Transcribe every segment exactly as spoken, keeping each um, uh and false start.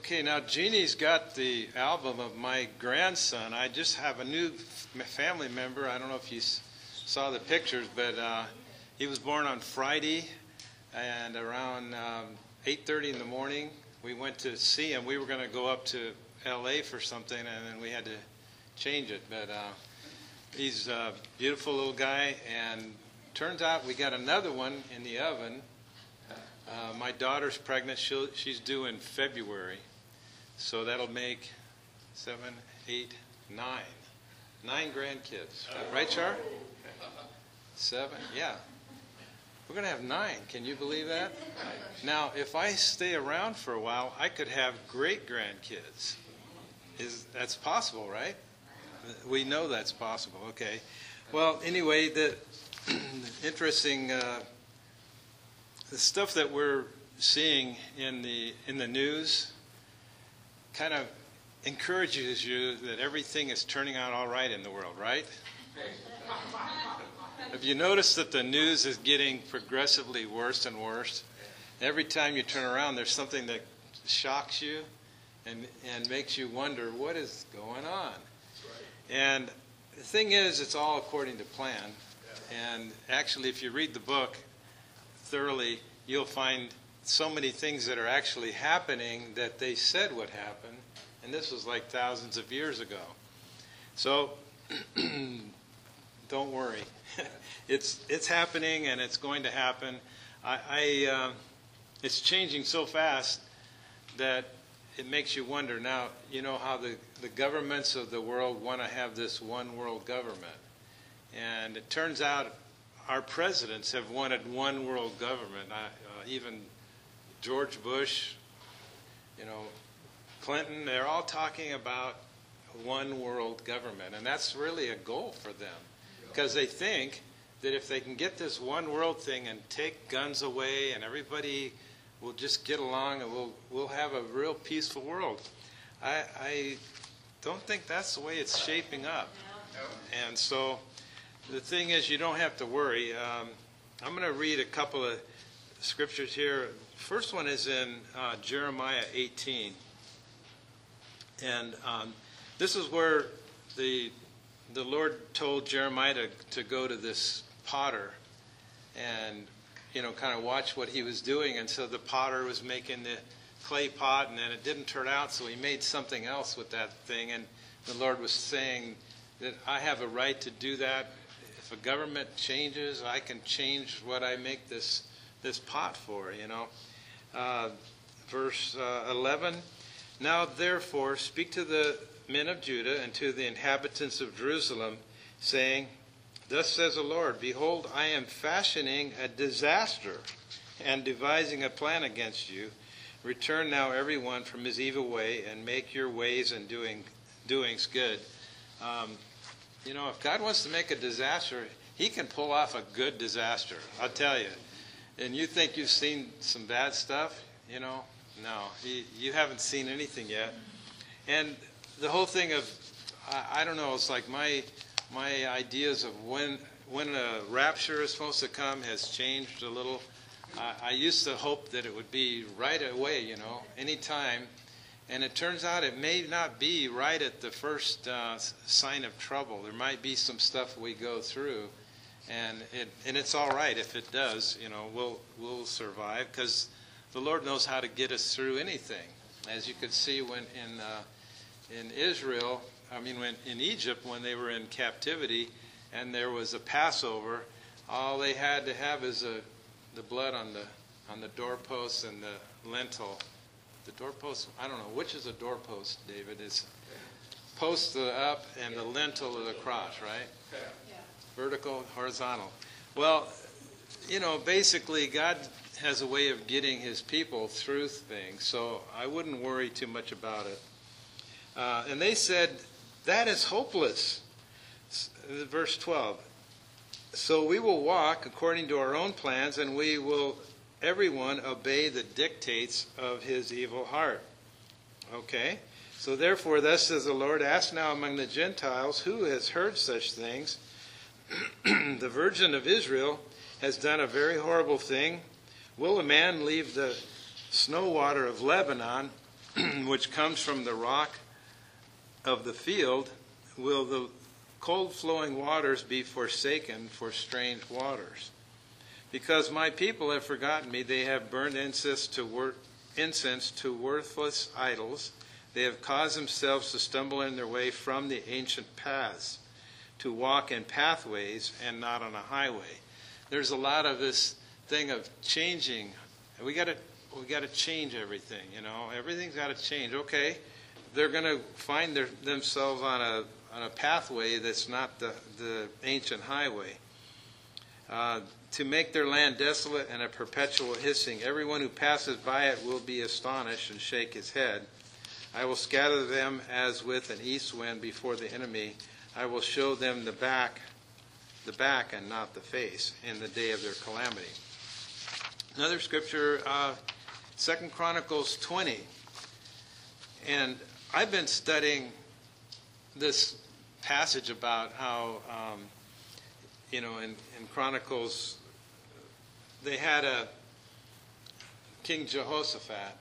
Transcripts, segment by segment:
Okay, now Jeannie's got the album of my grandson. I just have a new f- family member. I don't know if you s- saw the pictures, but uh, he was born on Friday, and around um, eight thirty in the morning, we went to see him. We were going to go up to L A for something, and then we had to change it. But uh, he's a beautiful little guy, and turns out we got another one in the oven. Uh, my daughter's pregnant. She'll, she's due in February. So that'll make seven, eight, nine. Nine grandkids. Right, Char? Seven? Yeah. We're going to have nine. Can you believe that? Now, if I stay around for a while, I could have great-grandkids. Is That's possible, right? We know that's possible. Okay. Well, anyway, the interesting... Uh, The stuff that we're seeing in the in the news kind of encourages you that everything is turning out all right in the world, right? Have you noticed that the news is getting progressively worse and worse? Every time you turn around, there's something that shocks you and and makes you wonder what is going on. And the thing is, it's all according to plan. And actually, if you read the book thoroughly, you'll find so many things that are actually happening that they said would happen, and this was like thousands of years ago. So don't worry. it's it's happening, and it's going to happen. I, I uh, it's changing so fast that it makes you wonder. Now, you know how the, the governments of the world want to have this one world government, and it turns out our presidents have wanted one world government. I, uh, even George Bush, you know, Clinton, they're all talking about one world government. And that's really a goal for them, because they think that if they can get this one world thing and take guns away and everybody will just get along and we'll, we'll have a real peaceful world. I, I don't think that's the way it's shaping up. And so... the thing is, you don't have to worry. Um, I'm going to read a couple of scriptures here. First one is in uh, Jeremiah eighteen. And um, this is where the the Lord told Jeremiah to, to go to this potter and, you know, kind of watch what he was doing. And so the potter was making the clay pot, and then it didn't turn out, so he made something else with that thing. And the Lord was saying that I have a right to do that. If a government changes, I can change what I make this this pot for, you know. Uh, verse uh, eleven, now therefore speak to the men of Judah and to the inhabitants of Jerusalem, saying, thus says the Lord, behold, I am fashioning a disaster and devising a plan against you. Return now everyone from his evil way and make your ways and doing doings good. Um, You know, if God wants to make a disaster, he can pull off a good disaster, I'll tell you. And you think you've seen some bad stuff, you know? No, you, you haven't seen anything yet. And the whole thing of, I, I don't know, it's like my my ideas of when when a rapture is supposed to come has changed a little. I, I used to hope that it would be right away, you know, anytime. And it turns out it may not be right at the first uh, sign of trouble. There might be some stuff we go through, and it and it's all right if it does. You know, we'll we'll survive because the Lord knows how to get us through anything. As you could see when in uh, in Israel, I mean, when in Egypt when they were in captivity, and there was a Passover, all they had to have is a the blood on the on the doorposts and the lintel. The doorpost, I don't know, which is a doorpost, David? Is post up and the lintel of the cross, right? Yeah. Vertical, horizontal. Well, you know, basically God has a way of getting his people through things, so I wouldn't worry too much about it. Uh, and they said, that is hopeless. Verse twelve. So we will walk according to our own plans, and we will everyone obey the dictates of his evil heart. Okay? So therefore, thus says the Lord, ask now among the Gentiles, who has heard such things? The virgin of Israel has done a very horrible thing. Will a man leave the snow water of Lebanon which comes from the rock of the field, will the cold flowing waters be forsaken for strange waters. Because my people have forgotten me, they have burned incense to, wor- incense to worthless idols. They have caused themselves to stumble in their way from the ancient paths, to walk in pathways and not on a highway. There's a lot of this thing of changing. We got to we got to change everything. You know, everything's got to change. Okay, they're going to find their, themselves on a on a pathway that's not the the ancient highway. Uh, to make their land desolate and a perpetual hissing. Everyone who passes by it will be astonished and shake his head. I will scatter them as with an east wind before the enemy. I will show them the back, the back and not the face in the day of their calamity. Another scripture, uh, Second Chronicles twenty. And I've been studying this passage about how, um, you know, in, in Chronicles, they had a King Jehoshaphat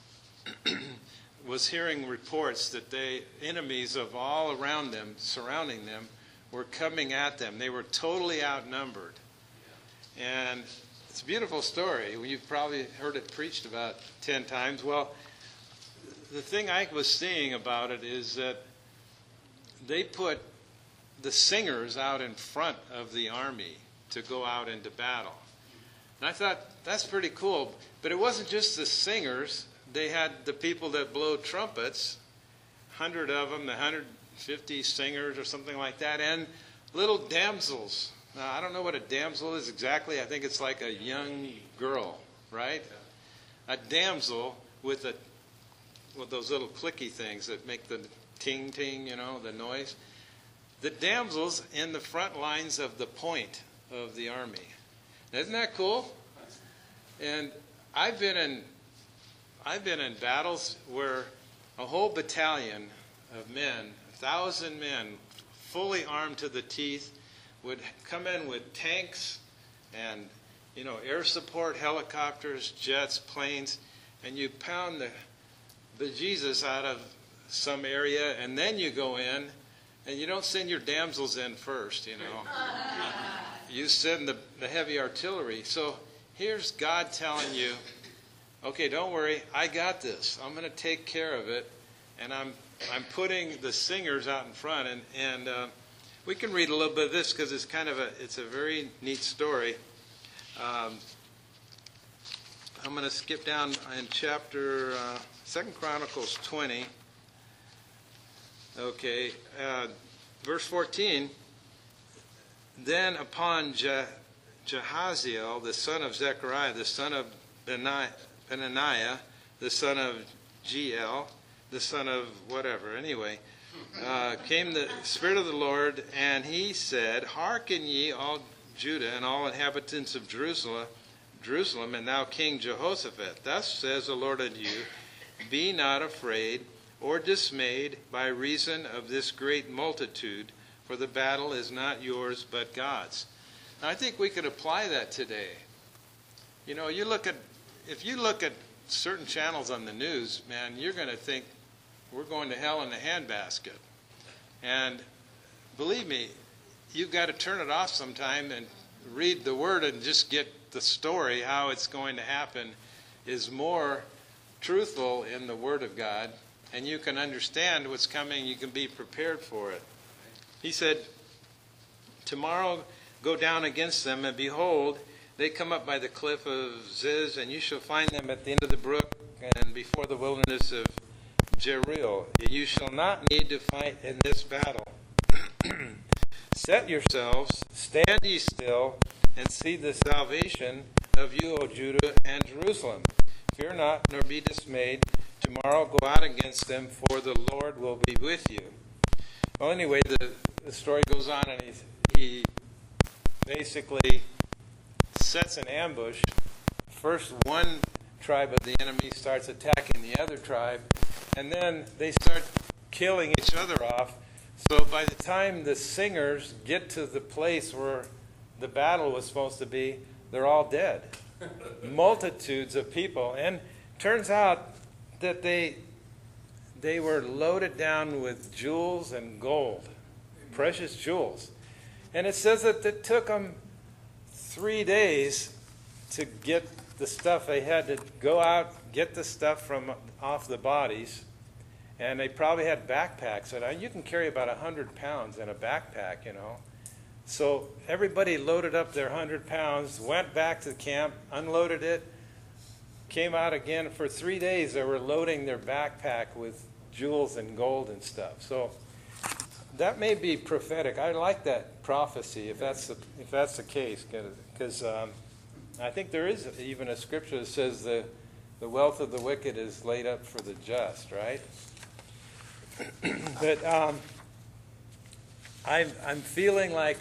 was hearing reports that they enemies of all around them, surrounding them, were coming at them. They were totally outnumbered. And it's a beautiful story. You've probably heard it preached about ten times. Well, the thing I was seeing about it is that they put the singers out in front of the army to go out into battle. And I thought, that's pretty cool. But it wasn't just the singers. They had the people that blow trumpets, one hundred of them, the one hundred fifty singers or something like that, and little damsels. Now, I don't know what a damsel is exactly. I think it's like a young girl, right? A damsel with a with those little clicky things that make the ting, ting, you know, the noise. The damsels in the front lines of the point of the army. Isn't that cool? And I've been in I've been in battles where a whole battalion of men, a thousand men, fully armed to the teeth, would come in with tanks and, you know, air support helicopters, jets, planes, and you pound the bejesus out of some area, and then you go in, and you don't send your damsels in first, you know. You send the, the heavy artillery. So here's God telling you, okay, don't worry, I got this. I'm going to take care of it, and I'm I'm putting the singers out in front, and and uh, we can read a little bit of this because it's kind of a it's a very neat story. Um, I'm going to skip down in chapter uh, Second Chronicles twenty. Okay, uh, verse fourteen. Then upon Je- Jehaziel, the son of Zechariah, the son of Benai- Benaniah, the son of Jeiel, the son of whatever, anyway, uh, came the Spirit of the Lord, and he said, Hearken ye, all Judah and all inhabitants of Jerusalem, Jerusalem, and thou King Jehoshaphat. Thus says the Lord unto you, Be not afraid or dismayed by reason of this great multitude, for the battle is not yours but God's. Now, I think we could apply that today. You know, you look at if you look at certain channels on the news, man, you're going to think we're going to hell in a handbasket. And believe me, you've got to turn it off sometime and read the Word and just get the story, how it's going to happen, is more truthful in the Word of God. And you can understand what's coming. You can be prepared for it. He said, Tomorrow go down against them, and behold, they come up by the cliff of Ziz, and you shall find them at the end of the brook and before the wilderness of Jereel. You shall not need to fight in this battle. Set yourselves, stand ye still, and see the salvation of you, O Judah and Jerusalem. Fear not, nor be dismayed. Tomorrow go out against them, for the Lord will be with you. Well, anyway, the, the story goes on, and he, he basically sets an ambush. First, one tribe of the enemy starts attacking the other tribe, and then they start killing each other off. So by the time the singers get to the place where the battle was supposed to be, they're all dead. Multitudes of people. And turns out that they they were loaded down with jewels and gold, precious jewels. And it says that it took them three days to get the stuff. They had to go out, get the stuff from off the bodies, and they probably had backpacks. And you can carry about one hundred pounds in a backpack, you know. So everybody loaded up their one hundred pounds, went back to the camp, unloaded it, came out again. For three days they were loading their backpack with jewels and gold and stuff. So that may be prophetic. I like that prophecy if that's the, if that's the case, because um, I think there is even a scripture that says the, the wealth of the wicked is laid up for the just, right? But um, I'm, I'm feeling like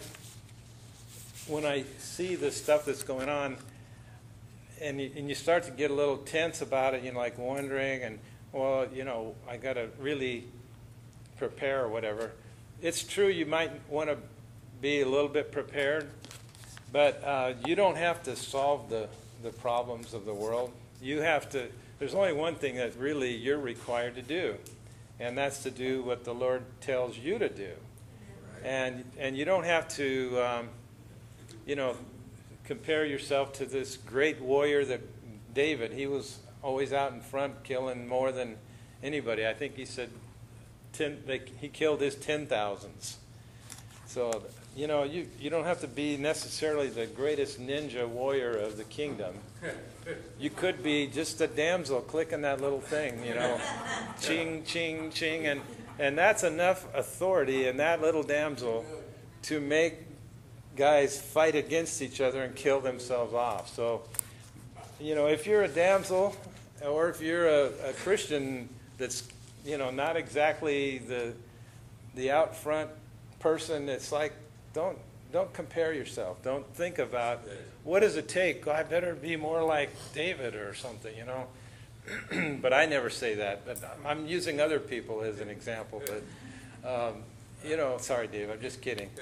when I see the stuff that's going on, and you, and you start to get a little tense about it, you know, like wondering, and, well, you know, I got to really prepare or whatever. It's true you might want to be a little bit prepared, but uh, you don't have to solve the, the problems of the world. You have to, there's only one thing that really you're required to do, and that's to do what the Lord tells you to do. And, and you don't have to, um, you know, compare yourself to this great warrior that David, he was always out in front killing more than anybody. I think he said ten, they, he killed his ten thousands. So, you know, you, you don't have to be necessarily the greatest ninja warrior of the kingdom. You could be just a damsel clicking that little thing, you know, ching, ching, ching, and, and that's enough authority in that little damsel to make guys fight against each other and kill themselves off. So, you know, if you're a damsel or if you're a, a Christian that's, you know, not exactly the the out front person, it's like, don't don't compare yourself. Don't think about what does it take. I better be more like David or something, you know. But I never say that. But I'm using other people as an example. But um, you know, sorry, Dave. I'm just kidding.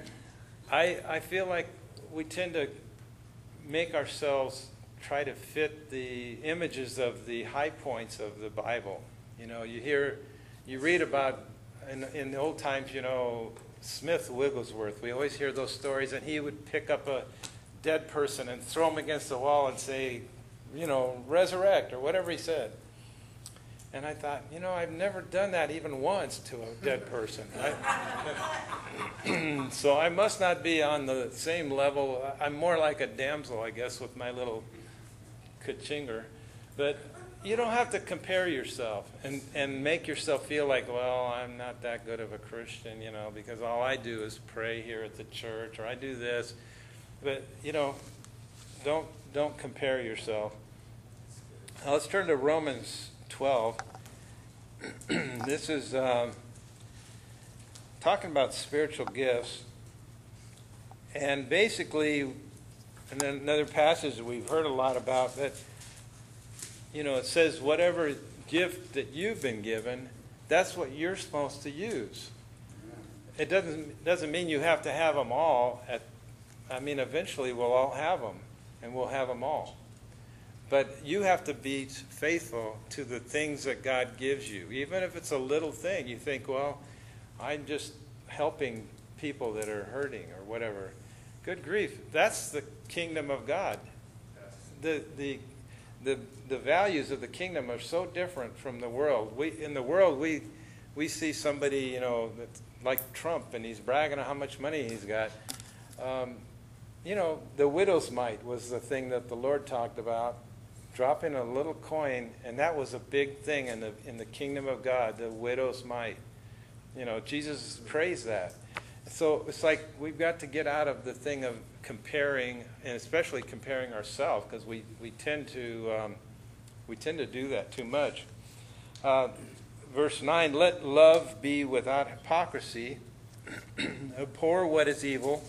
I, I feel like we tend to make ourselves try to fit the images of the high points of the Bible. You know, you hear, you read about, in, in the old times, you know, Smith Wigglesworth. We always hear those stories, and he would pick up a dead person and throw him against the wall and say, you know, resurrect, or whatever he said. And I thought, you know, I've never done that even once to a dead person. I, so I must not be on the same level. I'm more like a damsel, I guess, with my little kachinger. But you don't have to compare yourself and, and make yourself feel like, well, I'm not that good of a Christian, you know, because all I do is pray here at the church, or I do this. But, you know, don't don't compare yourself. Now let's turn to Romans twelve. This is um, talking about spiritual gifts, and basically, and then another passage that we've heard a lot about, that, you know, it says whatever gift that you've been given, that's what you're supposed to use. It doesn't doesn't mean you have to have them all. At, I mean, eventually we'll all have them, and we'll have them all. But you have to be faithful to the things that God gives you. Even if it's a little thing, you think, well, I'm just helping people that are hurting or whatever. Good grief. That's the kingdom of God. The the the the values of the kingdom are so different from the world. We in the world we we see somebody, you know, that's like Trump, and he's bragging on how much money he's got. Um, you know, the widow's mite was the thing that the Lord talked about. Dropping a little coin, and that was a big thing in the in the kingdom of God, the widow's mite. You know, Jesus praised that. So it's like we've got to get out of the thing of comparing, and especially comparing ourselves, because we, we tend to um, we tend to do that too much. Uh, verse nine: Let love be without hypocrisy. Abhor what is evil.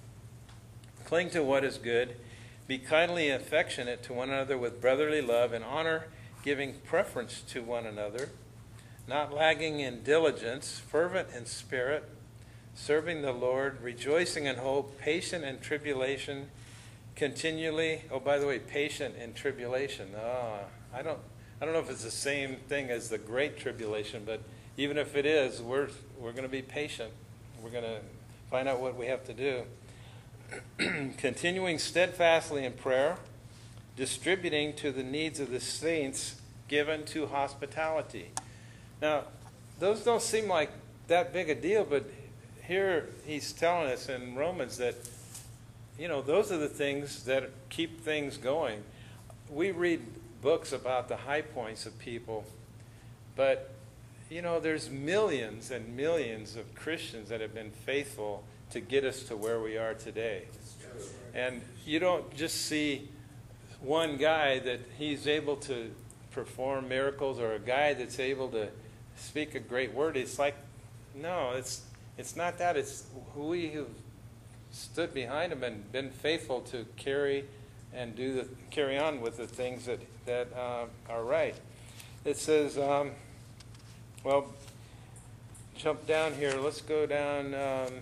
Cling to what is good. Be kindly affectionate to one another with brotherly love and honor, giving preference to one another, not lagging in diligence, fervent in spirit, serving the Lord, rejoicing in hope, patient in tribulation, continually. Oh, by the way, patient in tribulation. Oh, I don't. I don't know if it's the same thing as the Great Tribulation, but even if it is, we're we're going to be patient. We're going to find out what we have to do. Continuing steadfastly in prayer, distributing to the needs of the saints, given to hospitality. Now, those don't seem like that big a deal, but here he's telling us in Romans that, you know, those are the things that keep things going. We read books about the high points of people, but, you know, there's millions and millions of Christians that have been faithful to get us to where we are today. And you don't just see one guy that he's able to perform miracles or a guy that's able to speak a great word. It's like, no, it's it's not that. It's we who've stood behind him and been faithful to carry and do the carry on with the things that that uh, are right. It says, um, well, jump down here. Let's go down. Um,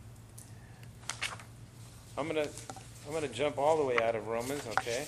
I'm gonna I'm gonna jump all the way out of Romans. Okay.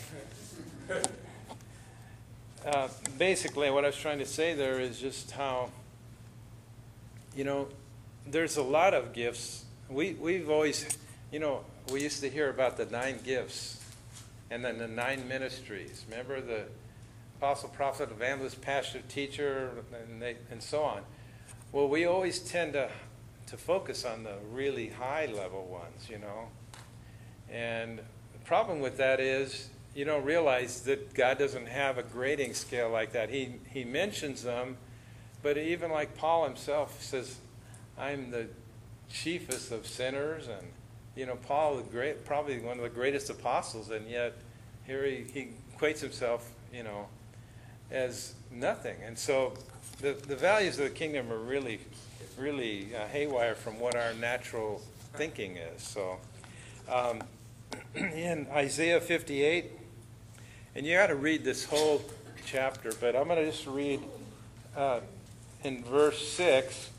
Uh, basically, what I was trying to say there is just how, you know, there's a lot of gifts. We, we've always, you know, we used to hear about the nine gifts and then the nine ministries. Remember the apostle, prophet, evangelist, pastor, teacher, and, they, and so on. Well, we always tend to, to focus on the really high-level ones, you know. And the problem with that is, you don't realize that God doesn't have a grading scale like that. He he mentions them, but even like Paul himself says, I'm the chiefest of sinners. And, you know, Paul, the great, probably one of the greatest apostles, and yet here he, he equates himself, you know, as nothing. And so the, the values of the kingdom are really, really uh, haywire from what our natural thinking is. So um, in Isaiah fifty-eight, and you got to read this whole chapter, but I'm going to just read uh, in verse six.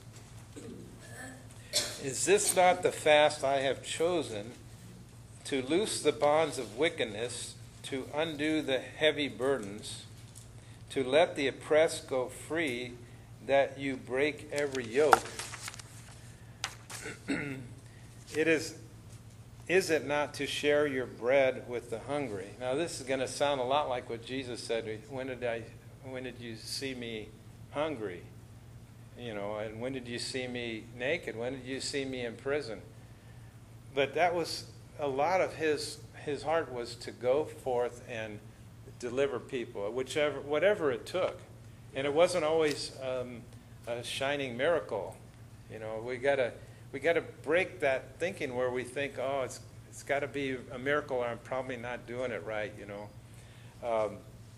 Is this not the fast I have chosen, to loose the bonds of wickedness, to undo the heavy burdens, to let the oppressed go free, that you break every yoke? It is Is it not to share your bread with the hungry? Now, this is going to sound a lot like what Jesus said. When did I, when did you see me hungry? You know, and when did you see me naked? When did you see me in prison? But that was a lot of his his heart was to go forth and deliver people, whichever whatever it took. And it wasn't always um, a shining miracle. You know, we gotta. We got to break that thinking where we think, oh, it's it's got to be a miracle, or I'm probably not doing it right, you know. Um,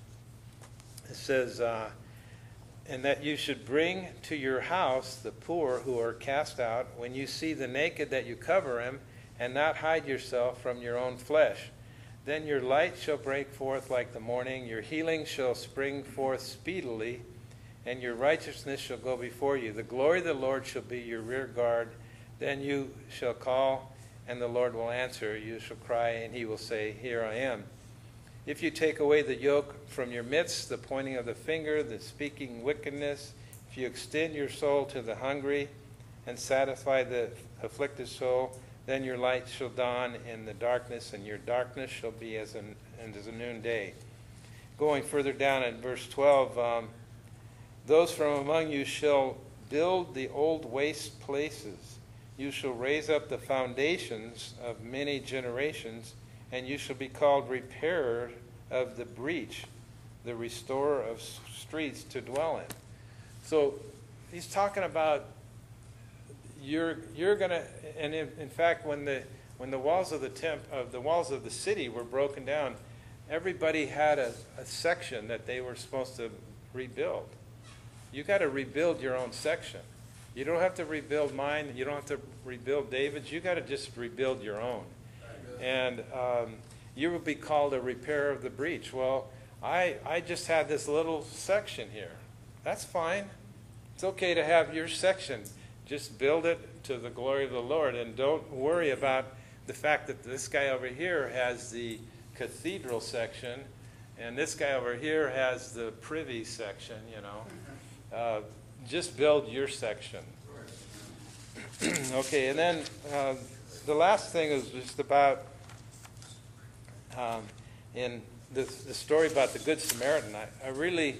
it says, uh, and that you should bring to your house the poor who are cast out. When you see the naked, that you cover him, and not hide yourself from your own flesh. Then your light shall break forth like the morning. Your healing shall spring forth speedily, and your righteousness shall go before you. The glory of the Lord shall be your rear guard. Then you shall call, and the Lord will answer. You shall cry, and he will say, Here I am. If you take away the yoke from your midst, the pointing of the finger, the speaking wickedness, if you extend your soul to the hungry and satisfy the afflicted soul, then your light shall dawn in the darkness, and your darkness shall be as, an, as a noonday. Going further down in verse twelve, um, those from among you shall build the old waste places. You shall raise up the foundations of many generations, and you shall be called repairer of the breach, the restorer of streets to dwell in. So he's talking about you're you're gonna, and in, in fact, when the when the walls of the temp of the walls of the city were broken down, everybody had a, a section that they were supposed to rebuild. You got to rebuild your own section. You don't have to rebuild mine. You don't have to rebuild David's. You got to just rebuild your own. And um, you will be called a repairer of the breach. Well, I I just had this little section here. That's fine. It's okay to have your section. Just build it to the glory of the Lord, and don't worry about the fact that this guy over here has the cathedral section, And this guy over here has the privy section, you know. Uh, just build your section. Okay, and then uh, the last thing is just about um, in the, the story about the Good Samaritan. I, I really,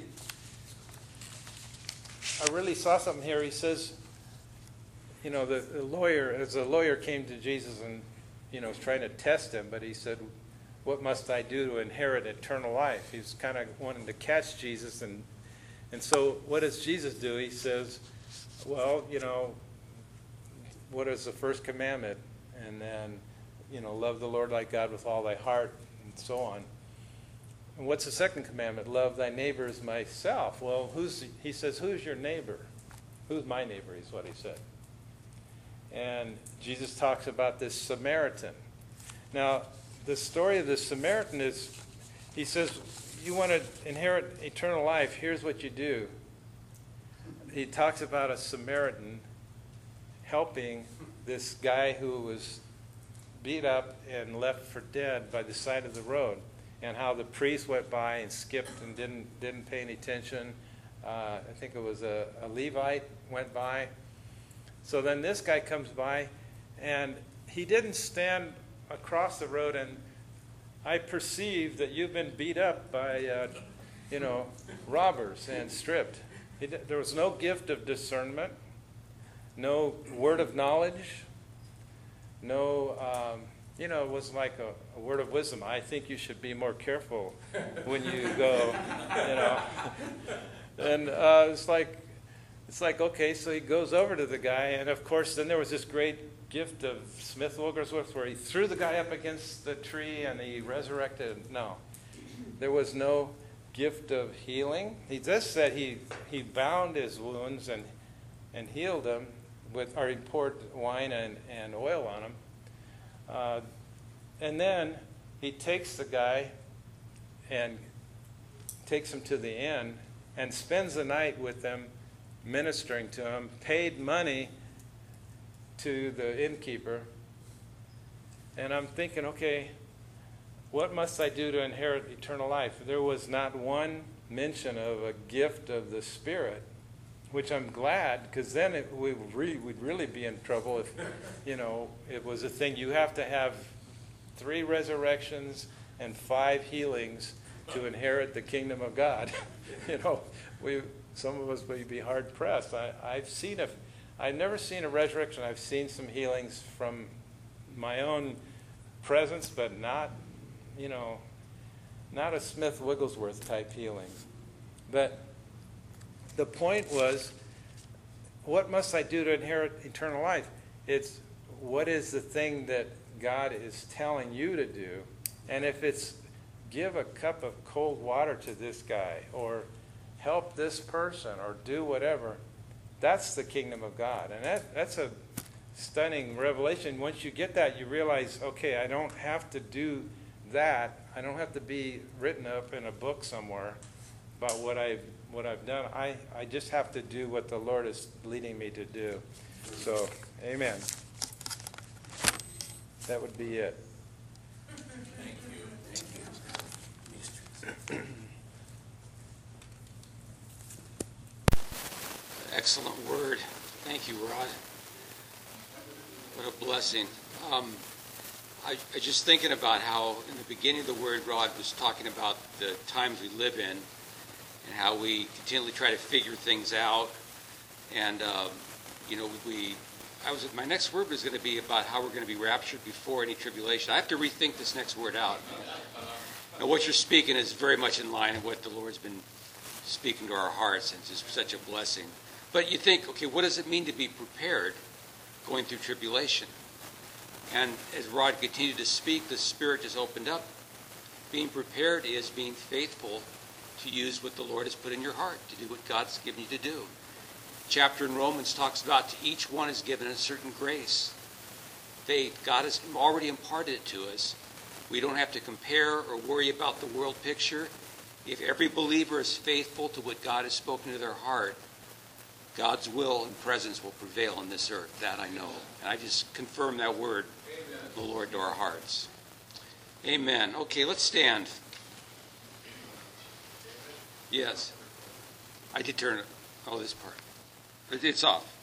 I really saw something here. He says, you know, the, the lawyer, as the lawyer came to Jesus and, you know, was trying to test him, but he said, "What must I do to inherit eternal life?" He was kind of wanting to catch Jesus, and and so what does Jesus do? He says, well, you know, what is the first commandment? And then, you know, love the Lord thy God with all thy heart, and so on. And what's the second commandment? Love thy neighbor as myself. Well, who's he says, who's your neighbor? Who's my neighbor is what he said. And Jesus talks about this Samaritan. Now, the story of the Samaritan is, he says, you want to inherit eternal life, here's what you do. He talks about a Samaritan helping this guy who was beat up and left for dead by the side of the road, and how the priest went by and skipped and didn't didn't pay any attention. Uh, I think it was a, a Levite went by. So then this guy comes by, and he didn't stand across the road and, I perceive that you've been beat up by, uh, you know, robbers and stripped. He, there was no gift of discernment, no word of knowledge, no, um, you know, it was like a, a word of wisdom. I think you should be more careful when you go, you know. And uh, it's like, it's like, okay, so he goes over to the guy, and of course, then there was this great gift of Smith Wigglesworth where he threw the guy up against the tree and he resurrected. No, there was no gift of healing. He just said he he bound his wounds and and healed them with, or he poured wine and, and oil on him. Uh, and then he takes the guy and takes him to the inn and spends the night with them, ministering to him, paid money to the innkeeper. And I'm thinking, okay, what must I do to inherit eternal life? There was not one mention of a gift of the Spirit, which I'm glad, because then it, we re, we'd really be in trouble if, you know, it was a thing. You have to have three resurrections and five healings to inherit the kingdom of God. You know, we some of us would be hard pressed. I, I've seen a I've never seen a resurrection. I've seen some healings from my own presence, but not, you know, not a Smith Wigglesworth type healing. But the point was, what must I do to inherit eternal life? It's what is the thing that God is telling you to do? And if it's give a cup of cold water to this guy, or help this person, or do whatever, that's the kingdom of God. And that, that's a stunning revelation. Once you get that, you realize, okay, I don't have to do that. I don't have to be written up in a book somewhere about what I've, what I've done. I, I just have to do what the Lord is leading me to do. So, amen. That would be it. Thank you. Thank you. Excellent word. Thank you, Rod. What a blessing. Um, I, I just thinking about how in the beginning of the word, Rod was talking about the times we live in and how we continually try to figure things out. And, um, you know, we, I was, my next word was going to be about how we're going to be raptured before any tribulation. I have to rethink this next word out. Now, what you're speaking is very much in line with what the Lord's been speaking to our hearts, and it's just such a blessing. But you think, okay, what does it mean to be prepared going through tribulation? And as Rod continued to speak, the Spirit just opened up. Being prepared is being faithful to use what the Lord has put in your heart, to do what God's given you to do. Chapter in Romans talks about to each one is given a certain grace. They, God has already imparted it to us. We don't have to compare or worry about the world picture. If every believer is faithful to what God has spoken to their heart, God's will and presence will prevail on this earth. That I know. And I just confirm that word of the Lord to our hearts. Amen. Okay, let's stand. Yes. I did turn it, oh, this part. It- It's off.